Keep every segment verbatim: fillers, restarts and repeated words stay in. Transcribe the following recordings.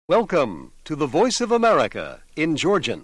Welcome to the Voice of America in Georgian.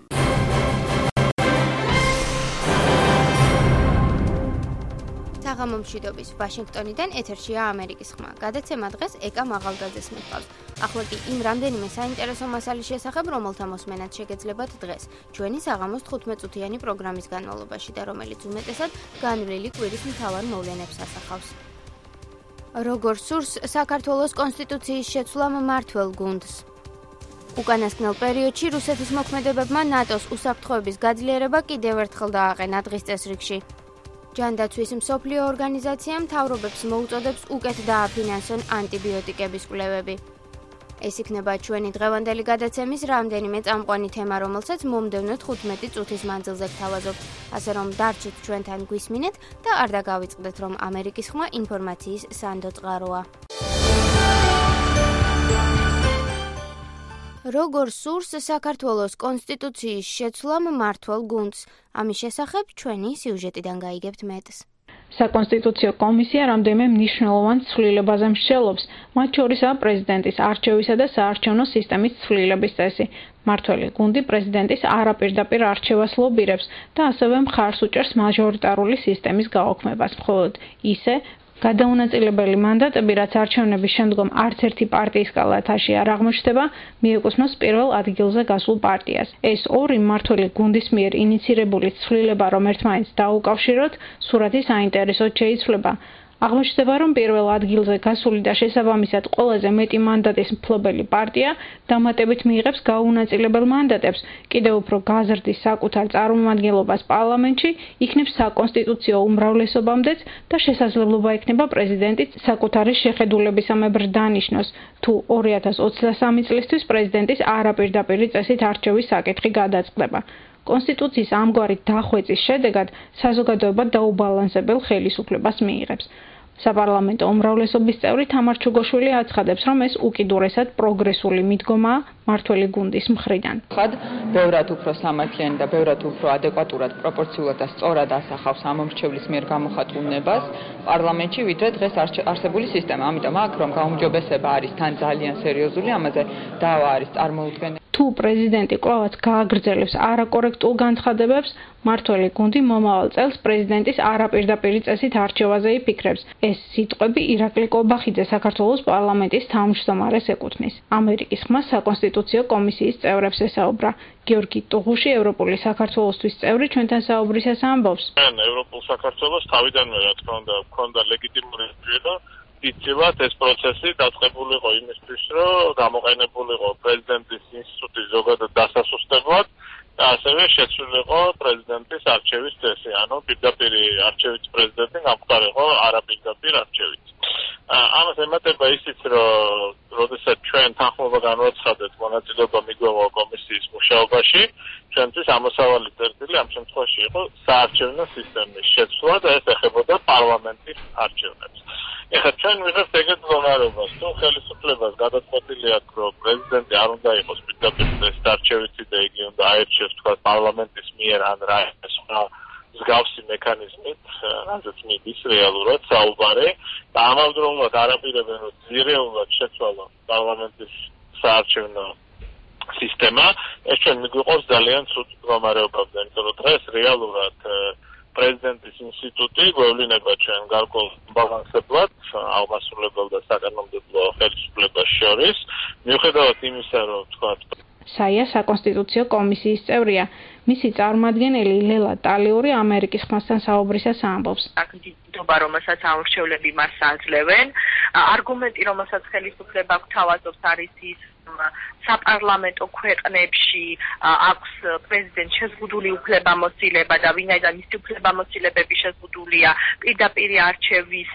Საღამომშვიდობის ვაშინგტონიდან ეთერშია ამერიკის ხმა. გადაცემა დღეს ეკა მაღალდაძეს მიჰყავს. ახლა კი იმ რამდენიმე საინტერესო მასალის შესახებ, რომელთა მოსმენაც შეგეძლებათ დღეს, ჩვენი საღამოს თხუთმეტ-წუთიანი პროგრამის განმავლობაში და რომელიც უმეტესად განვლილი კვირის მთავარ მოვლენებს ასახავს. როგორ სურს საქართველოს კონსტიტუციის შეცვლა მმართველ გუნდს. უკანასკნელ პერიოდში რუსეთის მოქმედებებმა ნატოს უსაფრთხოების გაძლიერება კიდევ ერთხელ დააყენა დღის წესრიგში. ჯანდაცვის მსოფლიო ორგანიზაცია მთავრობებს მოუწოდებს უკეთ დააფინანსონ ანტიბიოტიკების კვლევები. ეს იქნება ჩვენი დღევანდელი გადაცემის რამდენიმე წამყვანი თემა, რომელსაც მომდევნო თხუთმეტი წუთის მანძილზე გთავაზობთ. ასე რომ დარჩით ჩვენთან გვისმინეთ და არ დაგავიწყდეთ, რომ ამერიკის ხმა ინფორმაციის სანდო წყაროა. როგორ სურს საქართველოს კონსტიტუციის შეცვლა მმართველ გუნდს? ამის შესახებ ჩვენი სიუჟეტიდან გაიგებთ მეტს. საკონსტიტუციო კომისია რამდენიმე მნიშვნელოვან ცვლილებაზე მსჯელობს, მათ შორისაა პრეზიდენტის არჩევისა და საარჩევნო სისტემის ცვლილების წესი. მმართველი გუნდი პრეზიდენტის არაპირდაპირ არჩევას ლობირებს და ასევე მხარს უჭერს მაჟორიტარული სისტემის გაუქმებას. მხოლოდ ისე გადაუნაწილებელი მანდატები, რაც არჩევნების შემდგომ არც ერთი პარტიის კალათაში არ აღმოჩნდება, მიეკუთვნოს პირველ ადგილზე გასულ პარტიას. ეს ორი მმართველი გუნდის მიერ ინიცირებული ცვლილება, რომ ერთმანეთს დაუკავშიროთ, სურათი საინტერესოდ შეიცვლება. აღმოჩნდება, რომ პირველ ადგილზე გასული და შესაბამისად ყველაზე მეტი მანდატის მფლობელი პარტია დამატებით მიიღებს გაუნაწილებელ მანდატებს, კიდევ უფრო გაზრდის საკუთარ წარმომადგენლობას პარლამენტში, იქნებს საკონსტიტუციო უმრავლესობამდეც და შესაძლებლობა ექნება პრეზიდენტის საკუთარი შეხედულებისამებრ დანიშნოს, თუ ორი ათას ოცდასამი წლისთვის პრეზიდენტის არაპირდაპირი წესით არჩევის საკითხი გადაწყდება. კონსტიტუციის ამგვარი დახვეწის შედეგად საზოგადოება დაუბალანსებელ ხელისუფლებას მიიღებს. საპარლამენტო უმრავლესობის წევრი თამარ ჩუგოშვილი აცხადებს, რომ ეს უკიდურესად პროგრესული მიდგომაა მმართველი გუნდის მხრიდან. ხად ბევრად უფრო სამართლიანი და ბევრად უფრო ადეკვატურად, პროპორციულად და სწორად ასახავს ამომრჩევლის მიერ გამოხატულ ნებას პარლამენტში, ვიდრე დღეს არსებული სისტემა. ამიტომ აქ რომ გაუმჯობესება არის თან ძალიან სერიოზული, ამაზე დავა არის წარმოუდგენელი. თუ პრეზიდენტი კვლავაც გააგრძელებს არაკორექტულ განცხადებებს, მმართველი გუნდი მომავალ წელს პრეზიდენტის არაპირდაპირი წესით არჩევაზე იფიქრებს. ეს სიტყვები ირაკლი კობახიძე საქართველოს პარლამენტის თავმჯდომარეს ეკუთვნის. ამერიკის ხმა საკონსტიტუციო კომისიის წევრებს ესაუბრა. გიორგი ტუღუში, ევროპული საქართველოსთვის წევრი, ჩვენთან საუბრისას ამბობს. ევროპულ საქართველოს თავიდანვე რა თქმა უნდა ჰქონდა ლეგიტიმური და იცილად ეს პროცესი დაწყებულიყო იმისთვის, რომ გამოყენებულიყო პრეზიდენტის ინსტიტუტის ზოგადად დასასუსტებლად და ასევე შეცვლილიყო პრეზიდენტის არჩევის წესი, ანუ პირდაპირ არჩევით პრეზიდენტი გამხდარიყო არაპირდაპირ არჩევით. ამას ემატება ისიც, რომ როდესაც ჩვენ თანხმობა განვაცხადეთ მონაწილეობა მიგვეღო კომისიის მუშაობაში, ჩვენთვის ამოსავალი წერტილი ამ შემთხვევაში იყო საარჩევნო სისტემის შეცვლა და ეს ეხებოდა პარლამენტის არჩევნებს. ეხლა ჩვენ ვიღებთ ეგეთ მდგომარეობას, თუ ხელისუფლებას გადაწყვეტილი აქვს, რომ პრეზიდენტი არ უნდა იყოს პირდაპირ წესით არჩევითი და იგი უნდა აერჩიოს თქვა პარლამენტის მიერ ან რა სხვა მსგავსი მექანიზმით, რაზეც მიდის რეალურად საუბარი და ამავდროულად არაპირებენ, რომ ძირეულად შეცვალა პარლამენტის საარჩევნო სისტემა, ეს ჩვენ მიგვიყვავს ძალიან ცუდ მდგომარეობამდე, იმიტომ რომ დღეს რეალურად პრეზიდენტის ინსტიტუტი გვევლინება ჩვენ გარკვეულ ბალანსებლად აღმასრულებელ და საკანონმდებლო ხელისუფლებას შორის, მიუხედავად იმისა, რომ თქვათ საია საკონსტიტუციო კომისიის წევრია. მისი წარმომადგენელი ლელა ტალიური ამერიკის ხმასთან საუბრისას ამბობს. აქტივობა, რომელსაც ამორჩევლები მას აძლევენ, არგუმენტი, რომელსაც ხელისუფლება გვთავაზობს, არის ის, საპარლამენტო ქვეყნებში აქვს პრეზიდენტს შეზღუდული უფლებამოსილება და ვინაიდან მისი უფლებამოსილებები შეზღუდულია, პირდაპირ არჩევის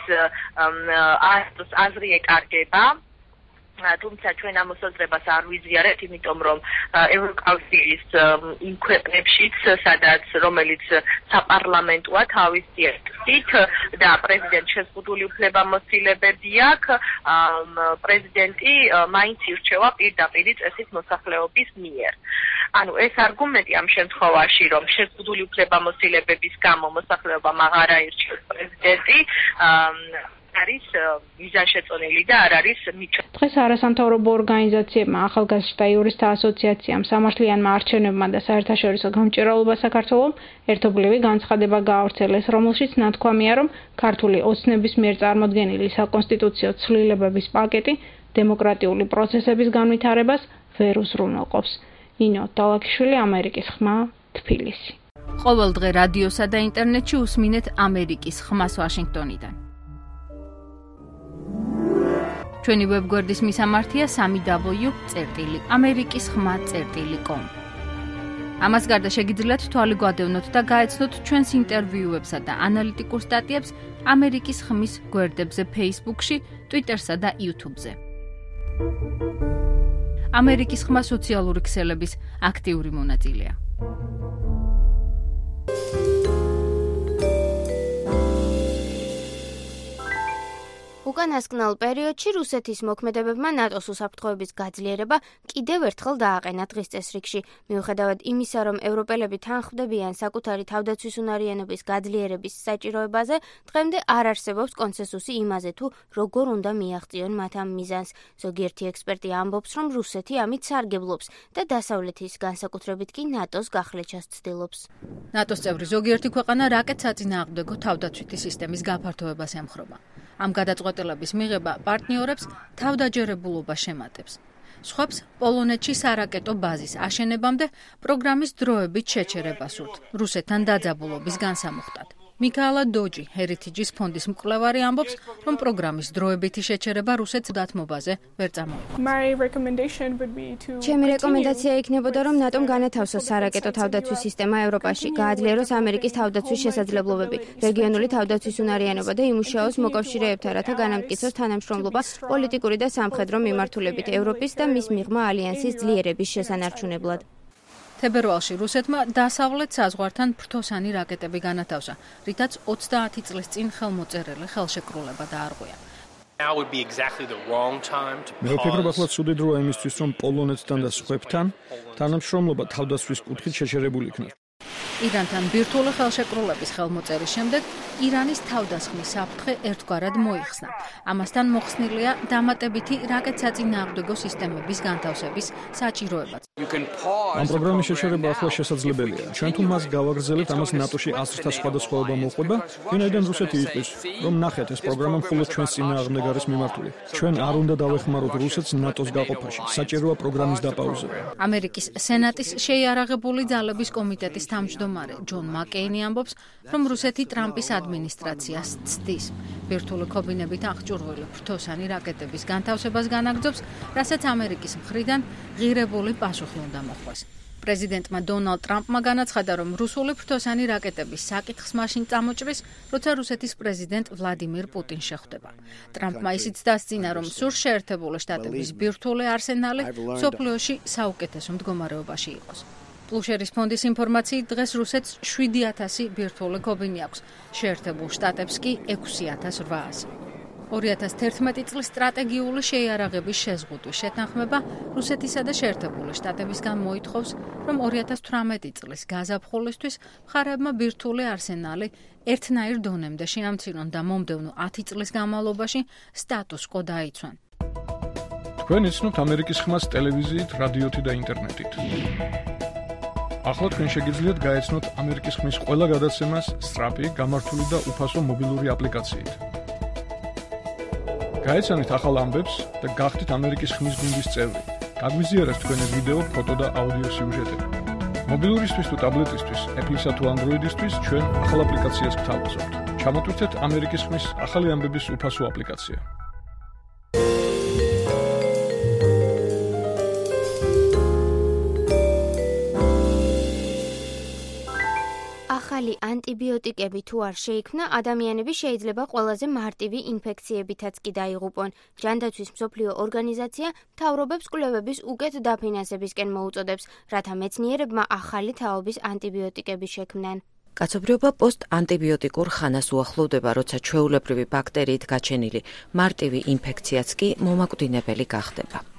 აზრი ეკარგება. თუმცა ჩვენ ამ მოსაზრებას არ ვიზიარებთ, იმიტომ რომ ევროკავშირის იმ ქვეყნებშიც, სადაც რომელიც საპარლამენტოა თავისი ერთით და პრეზიდენტს შეზღუდული უფლებამოსილებები აქვს, პრეზიდენტი მაინც ირჩევა პირდაპირ წესით მოსახლეობის მიერ. ანუ ეს არგუმენტი ამ შემთხვევაში, რომ შეზღუდული უფლებამოსილებების გამო მოსახლეობამ აღარ აირჩიოს პრეზიდენტი, არის მიზანშეწონილი და არ არის მიჩვენებული. დღეს არასამთავრობო ორგანიზაციებმა, ახალგაზრდა იურისტთა ასოციაციამ, სამართლიანმა არჩევნებმა და საერთაშორისო გამჭირვალობა საქართველომ ერთობლივი განცხადება გაავრცელეს, რომელშიც ნათქვამია, რომ ქართული ოცნების მიერ წარმოდგენილი საკონსტიტუციო ცვლილებების პაკეტი დემოკრატიული პროცესების განვითარებას ვერ უზრუნველყოფს. ნინო ტალაკიშვილი, ამერიკის ხმა, თბილისი. ყოველ დღე რადიოსა და ინტერნეტში უსმინეთ ამერიკის ხმას ვაშინგტონიდან. ჩვენი ვებგვერდის მისამართია სამი დაბლიუ წერტილი ამერიკის ხმა წერტილი კომ. ამას გარდა შეგიძლიათ თვალი გვადევნოთ და გაეცნოთ ჩვენს ინტერვიუებსა და ანალიტიკურ სტატიებს ამერიკის ხმის გვერდებზე Facebook-ში, Twitter-სა და YouTube-ზე. ამერიკის ხმა სოციალური ქსელების აქტიური მონაწილეა. უკანასკნელ პერიოდში რუსეთის მოქმედებებმა ნატოს უსაფრთხოების გაძლიერება კიდევ ერთხელ დააყენა დღის წესრიგში. მიუხედავად იმისა, რომ ევროპელები თანხმდებიან საკუთარი თავდაცვის უნარიანობის გაძლიერების საჭიროებაზე, დღემდე არ არსებობს კონსენსუსი იმაზე, თუ როგორ უნდა მიაღწიონ მათ ამ მიზანს. ზოგიერთი ექსპერტი ამბობს, რომ რუსეთი ამით სარგებლობს და დასავლეთის, განსაკუთრებით კი ნატოს გახლეჩას ცდილობს. ნატოს წევრი ზოგიერთი ქვეყანა რაკეტ საწინააღმდეგო თავდაცვითი სისტემის გაფართოებას ემხრობა. ამ გადაწყვეტილების მიღება პარტნიორებს თავდაჯერებულობა შემატებს. სხვებს პოლონეთში სარაკეტო ბაზის აშენებამდე პროგრამის დროებით შეჩერება სურთ, რუსეთთან დაძაბულობის განსამუხტად. მიქაელა დოჯი, ჰერიტიჯის ფონდის მკვლევარი ამბობს, რომ პროგრამის დროებითი შეჩერება რუსეთს დათმობაზე ვერ წამოიყვანს. ჩემი რეკომენდაცია იქნებოდა, რომ ნატომ განათავსოს სარაკეტო თავდაცვის სისტემა ევროპაში, გააძლიეროს ამერიკის თავდაცვის შესაძლებლობები, რეგიონული თავდაცვის უნარიანობა და იმუშაოს მოკავშირეებთან, რათა განამტკიცოს თანამშრომლობა პოლიტიკური და სამხედრო მიმართულებით ევროპის და მის მიღმა ალიანსის ძლიერების შესანარჩუნებლად. თებერვალში რუსეთმა დასავლეთ საზღვართან ფრთოსანი რაკეტები განათავსა, რითაც ოცდაათი წლის წინ ხელმოწერილი ხელშეკრულება დაარღვია. მე ვფიქრობ, ახლა ცუდი დროა იმისთვის, რომ პოლონეთთან და სხვებთან თანამშრომლობა თავდაცვის კუთხით შეჩერებული იქნას. ირანთან ბირთვული ხელშეკრულების ხელმოწერის შემდეგ ირანის თავდასხმის საფრთხე ერთგვარად მოიხსნა. ამასთან მოხსნილია დამატებითი რაკეტსაწინააღმდეგო სისტემების განთავსების საჭიროებაც. ამ პროგრამის შეჩერება ახლა შესაძლებელია. ჩვენ თუ მას გავაგრძელებთ, ამას ნატოში აზრთა სხვადასხვაობა მოხვდება, ვინაიდან რუსეთი იტყვის, რომ ნახეთ, ეს პროგრამა მხოლოდ ჩვენს წინააღმდეგ არის მიმართული. ჩვენ არ უნდა დავეხმაროთ რუსეთს ნატოს გაყოფაში. საჭიროა პროგრამის დაპაუზება. ამერიკის სენატის შეიარაღებული ძალების კომიტეტის თავმჯდომარე ჯონ მაკეინი ამბობს, რომ რუსეთი ტრამპის ადმინისტრაციას ცდის. ბირთვული ქობინებით აღჭურვილი ფრთოსანი რაკეტების განთავსებას განაგრძობს, რასაც ამერიკის მხრიდან ღირებული პასუხი უნდა მოხვდეს. პრეზიდენტმა დონალდ ტრამპმა განაცხადა, რომ რუსული ფრთოსანი რაკეტების საკითხს მაშინ წამოჭრის, როცა რუსეთის პრეზიდენტ ვლადიმირ პუტინს შეხვდება. ტრამპმა ისიც დასძინა, რომ სურს შეერთებული შტატების ბირთვული არსენალი მსოფლიოში საუკეთესო მდგომარეობაში იყოს. პლუშერის ფონდის ინფორმაციით დღეს რუსეთს შვიდი ათასი ბირთვული ქობინი აქვს, შეერთებულ შტატებს კი ექვსი ათას რვაასი. ორი ათას თერთმეტი წლის სტრატეგიული შეიარაღების შეზღუდვის შეთანხმება რუსეთისა და შეერთებული შტატებისგან მოითხოვს, რომ ორი ათას თვრამეტი წლის გაზაფხულისთვის მხარეებმა ბირთვული არსენალი ერთნაირ დონემდე შეამცირონ და მომდევნო ათი წლის განმავლობაში სტატუს კო დაიცვან. თქვენ იცნობთ ამერიკის ხმას ტელევიზიით, რადიოთი და ინტერნეტით. ახლა თქვენ შეგიძლიათ გაეცნოთ ამერიკის ხმის ყველა გადაცემას სწრაფი, გამართული და უფასო მობილური აპლიკაციით. გაეცანით ახალ ამბებს და გახდით ამერიკის ხმის გუნდის წევრი. გაგვიზიარეთ თქვენი ვიდეო, ფოტო და აუდიო სიუჟეტები. მობილურისთვის თუ ტაბლეტისთვის, Apple-ისა თუ Android-ისთვის ჩვენ ახალ აპლიკაციას გთავაზობთ. ჩამოტვირთეთ ამერიკის ხმის ახალი ამბების უფასო აპლიკაცია. ახალი ანტიბიოტიკები თუ არ შეიქმნა, ადამიანები შეიძლება ყველაზე მარტივი ინფექციებითაც კი დაიღუპონ. ჯანდაცვის მსოფლიო ორგანიზაცია მთავრობებს კვლევების უკეთ დაფინანსებისკენ მოუწოდებს, რათა მეცნიერებმა ახალი თაობის ანტიბიოტიკები შექმნან. კაცობრიობა პოსტ-ანტიბიოტიკურ ხანას უახლოვდება, როცა ჩვეულებრივი ბაქტერიით გაჩენილი მარტივი ინფექციაც კი მომაკვდინებელი გახდება.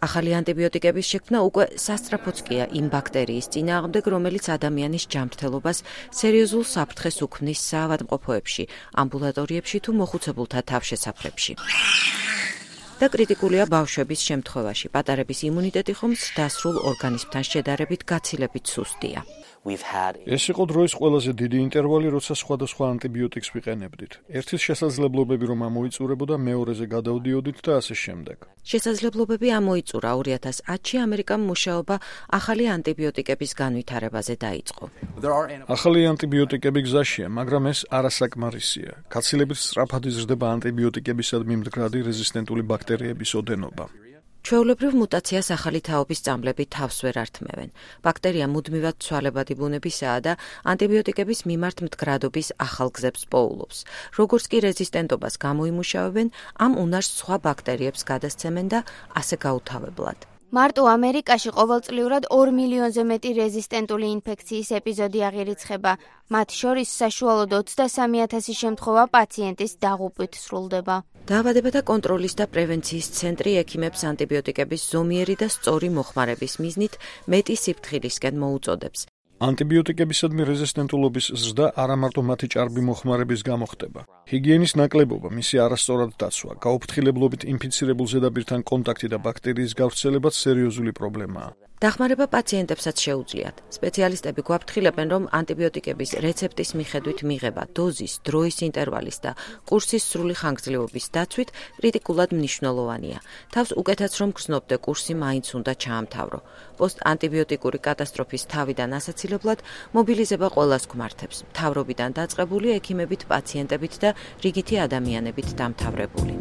ახალი ანტიბიოტიკების შექმნა უკვე სასწრაფოც კია იმ ბაქტერიის წინააღმდეგ, რომელიც ადამიანის ჯანმრთელობას სერიოზულ საფრთხეს უქმნის საავადმყოფოებში, ამბულატორიებში თუ მოხუცებულთა თავშესაფრებში. და კრიტიკულია ბავშვების შემთხვევაში. პატარების იმუნიტეტი ხომ დასრულ ორგანიზმთან შედარებით გაცილებით სუსტია. ეს იყო დროის ყველაზე დიდი ინტერვალი, როცა სხვადასხვა ანტიბიოტიკს ვიყენებდით. ერთის შესაძლებლობები რომ ამოიწურებოდა, მეორეზე გადავდიოდით და ასე შემდეგ. შესაძლებლობები ამოიწურა ორი ათას ათში ამერიკამ მუშაობა ახალი ანტიბიოტიკების განვითარებაზე დაიწყო. ახალი ანტიბიოტიკები გზაშია, მაგრამ ეს არასაკმარისია. გაცილებით სწრაფად იზრდება ანტიბიოტიკებისადმი მდგრადი რეზისტენტული ბაქტერიების ოდენობა. ჩვეულებრივ მუტაციას ახალი თაობის წამლები თავს ვერ ართმევენ. ბაქტერია მუდმივად ცვალებადი ბუნებისაა და ანტიბიოტიკების მიმართ მდგრადობის ახალ გზებს პოულობს. როგორც კი რეზისტენტობას გამოიმუშავებენ, ამ უნარს სხვა ბაქტერიებს გადასცემენ და ასე გაუთავებლად. მარტო ამერიკაში ყოველწლიურად ორ მილიონზე მეტი რეზისტენტული ინფექციის ეპიზოდი აღირიცხება. მათ შორის საშუალოდ ოცდასამი ათასი შემთხვევა პაციენტის დაღუპვით სრულდება. დაავადებათა კონტროლის და პრევენციის ცენტრი ექიმებს ანტიბიოტიკების ზომიერი და სწორი მოხმარების მიზნით მეტი სიფრთხილისკენ მოუწოდებს. ანტიბიოტიკებისადმი რეზისტენტულობის ზრდა არა მარტო მათი ჭარბი მოხმარების გამო ხდება. ჰიგიენის ნაკლებობა, მისი არასწორად დაცვა, გაუფრთხილებლობით ინფიცირებულ ზედაპირთან კონტაქტი და ბაქტერიის გავრცელებაც სერიოზული პრობლემაა. დახმარება პაციენტებსაც შეუძლიათ. სპეციალისტები გვაფრთხილებენ, რომ ანტიბიოტიკების რეცეპტის მიხედვით მიღება, დოზის, დროის ინტერვალის და კურსის სრული ხანგრძლივობის დაცვით კრიტიკულად მნიშვნელოვანია. თავს უკეთაც რომ გრძნობდე, კურსი მაინც უნდა ჩაამთავრო. პოსტანტიბიოტიკური კატასტროფის თავიდან ასაცილებლად მობილიზება ყველას გვმართებს. მთავრობიდან დაწყებული ექიმებით, პაციენტებით და რიგითი ადამიანებით დამთავრებული.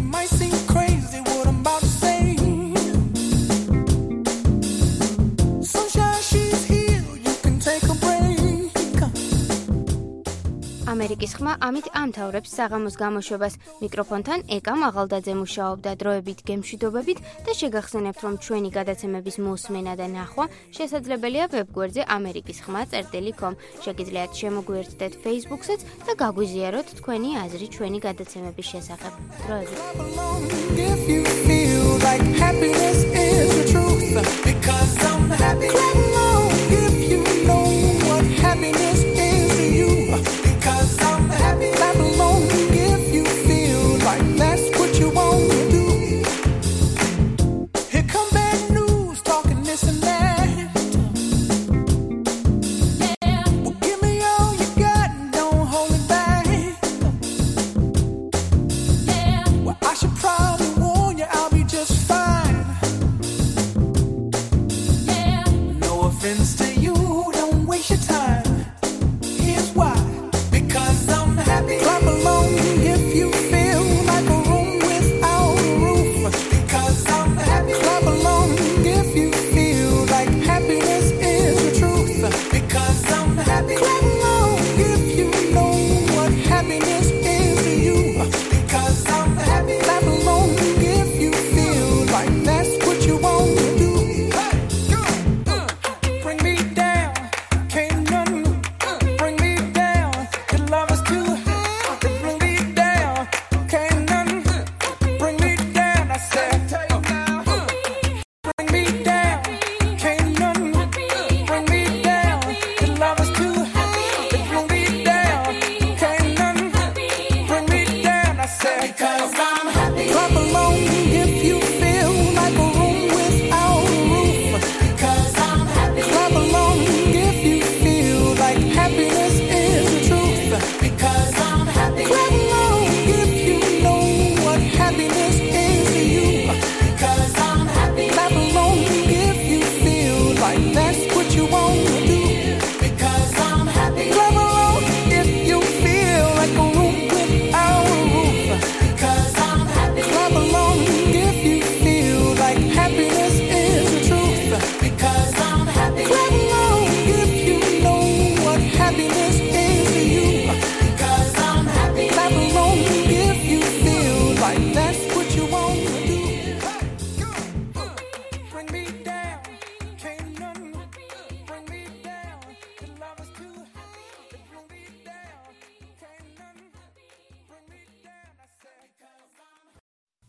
ამერიკის ხმა ამით ამთავრებს საღამოს გამოშვებას. მიკროფონთან ეკა მაღალდაძე მუშაობდა. დროებით გემშვიდობებით და შეგახსენებთ, რომ ჩვენი გადაცემების მოსმენა და ნახვა შესაძლებელია ვებგვერდზე ამერიკის ხმა წერტილი კომ. შეგიძლიათ შემოგვიერთდეთ Facebook-საც და გაგვიზიაროთ თქვენი აზრი ჩვენი გადაცემების შესახებ. დროებით. I should probably warn you, I'll be just fine.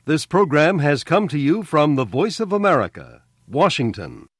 This program has come to you from the Voice of America, Washington.